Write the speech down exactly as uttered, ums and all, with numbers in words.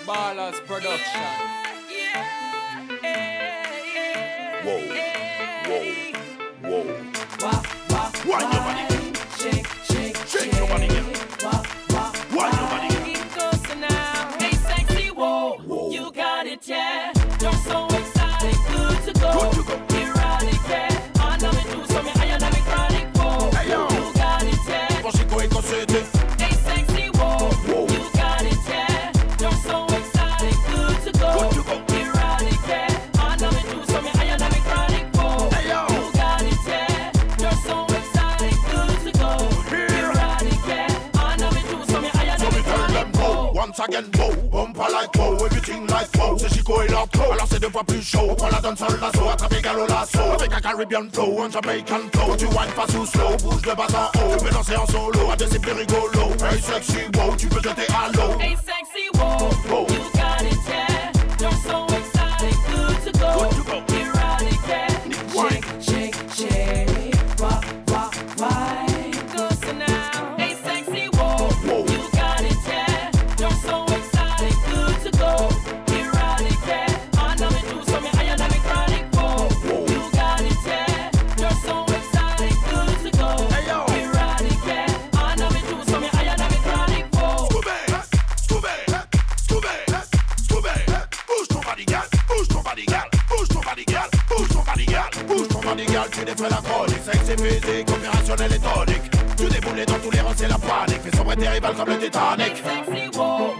Ballers Production. Whoa, whoa, whoa. Wah, wah, Wind your body. Shake, shake, Shake your body, girl. Wah, wah, Wind your body, girl. Keep closer now. Hey, sexy, whoa. Whoa. You got it, yeah. You're so excited, good to go. Good to go. Erotic, yeah. I know me do something, I am me chronic, whoa. Hey, yo. You got it, yeah. Con chico y cosete. Hey, sexy, whoa. Whoa. You got it, yeah. You're so excited, good to go. Good to go. Erotic, yeah. I know me do something, I am me chronic, whoa. Hey, yo. You got it, yeah. You're so excited, good to go. Erotic, yeah. I know me do something, I am So me me tell them chronic, go. whoa. Once again go. Bumper like go. Everything like go. C'est chico et l'autre. Alors c'est deux fois plus chaud. On prend la danse sur l'assaut. Attrape galop l'assaut. Avec un Caribbean flow. Un Jamaican flow. Tu wine pas sous slow. Bouge de bas en haut. Tu peux danser en solo. À deux c'est plus rigolo. Hey sexy wow. Tu peux jeter à l'eau. Hey sexy, whoa, Whoa. you got it, yeah. You're so excited, good to go. Good to go. Erotic, yeah. Wine. Shake, shake, shake. Wah, wah, wine. Closer now. Hey sexy, whoa, Whoa. you got it, yeah. You're so excited, good to go. Erotic, yeah. I know me do something, I am me chronic, whoa. Whoa. You got it, yeah. You're so excited, good to go. Hey, yo. Erotic, yeah. I know me do something, I am me chronic, whoa. Scooby, Scooby, Scooby, Scooby. Bouge ton body, gal. Bouge ton body, gal. Bouge ton body, gal. Bouge ton body, gal. Bouge ton body, gal. Tu défais la chronique. Sexe et physique, opérationnel et tonique. Tu déboules dans tous les rangs, c'est la panique. Fais sombrer tes rivales comme le Titanic. Sexy, whoa.